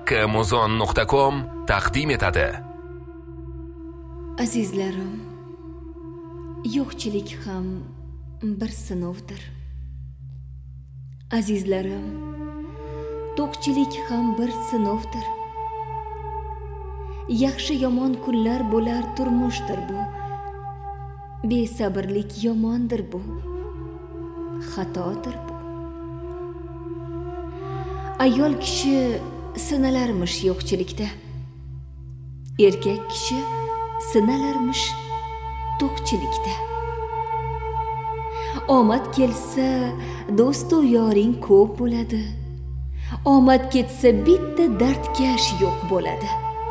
kmuzon.com taqdim etadi. Azizlarim, yo'qchilik ham bir sinovdir. Azizlarim, to'qchilik ham bir sinovdir. Yaxshi yomon kunlar bo'lar, turmushdir bu. Besabrlik yomondir bu. Xatodir bu. Ayol kishi sinalarmish yo'qchilikda. Erkak kishi sinalarmish to'qchilikda. Omad kelsa, do'stu yoring ko'p bo'ladi. Omad ketsa, bitta dardkash yo'q bo'ladi.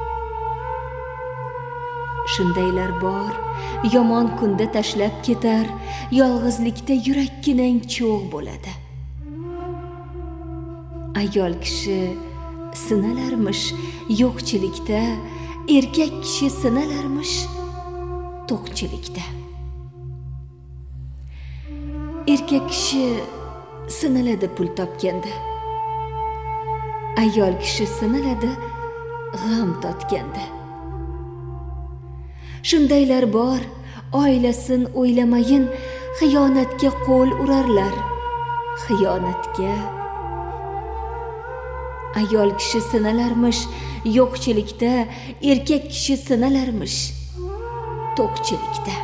Shundaylar bor, yomon kunda tashlab ketar, yolg'izlikda yurakkinang cho'g' bo'ladi. Ayol kishi sinalarmish yo'qchilikda, erkak kishi sinalarmish to'qchilikda. Erkak kishi sinaladi pul topganda. Ayol kishi sinaladi g'am totganda. Shundaylar bor, oilasin o'ylamayin, xiyonatga qo'l urarlar. Xiyonatga. Ayol kishi sinalarmish yo'qchilikda, erkak kishi sinalarmish to'qchilikda.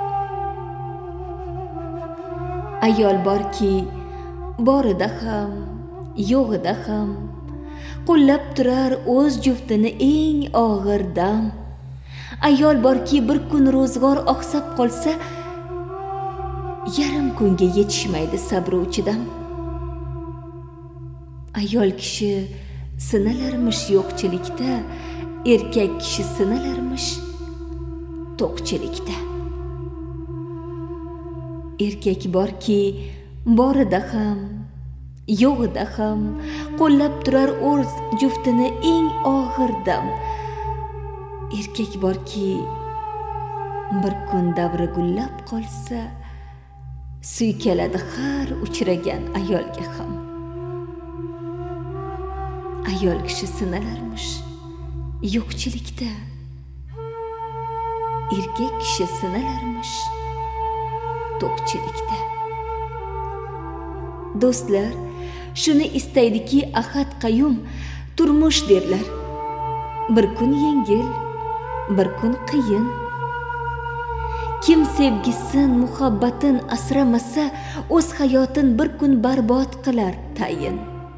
Ayol borki, borida ham, yo'g'ida ham qo'llab turar o'z juftini eng og'ir dam. Ayol borki, bir kun ro'zg'or oqsab qolsa, yarim kunga yetishmaydi sabri uchidam. Ayol kishi sinalarmish yo'qchilikda, erkak kishi sinalarmish to'qchilikda. Erkak borki, borida ham, yo'g'ida ham qo'llab turar o'z juftini eng og'ir dam. Erkak borki, bir kun davri gullab qolsa, suykaladi har uchragan ayolga ham. Ayol kishi sinalarmish yo'qchilikda, erkak kishi sinalarmish to'qchilikda. Do'stlar, shuni istaydiki Ahad Qayyum turmush derlar. Bir kun yengil, bir kun qiyin. Kim sevgisin, muhabbatin asramasa, o'z hayotin bir kun barbod qilar tayin.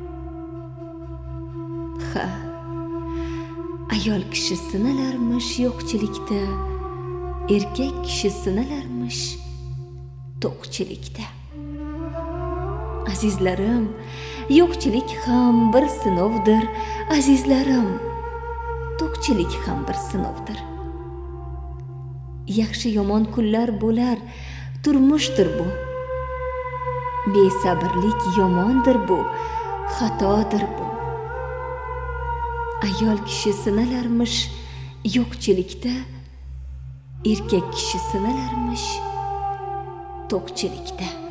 Ha, ayol kishi sinalarmish yo'qchilikda, erkak kishi sinalarmish to'qchilikda. Azizlarim, yo'qchilik ham bir sinovdir. Azizlarim, to'qchilik ham bir sinovdir. Yaxshi yomon kunlar bo'lar, turmushdir bu. Besabrlik yomondir bu, xatodir bu. Ayol kishi sinalarmish yo'qchilikda, erkak kishi sinalarmish to'qchilikda.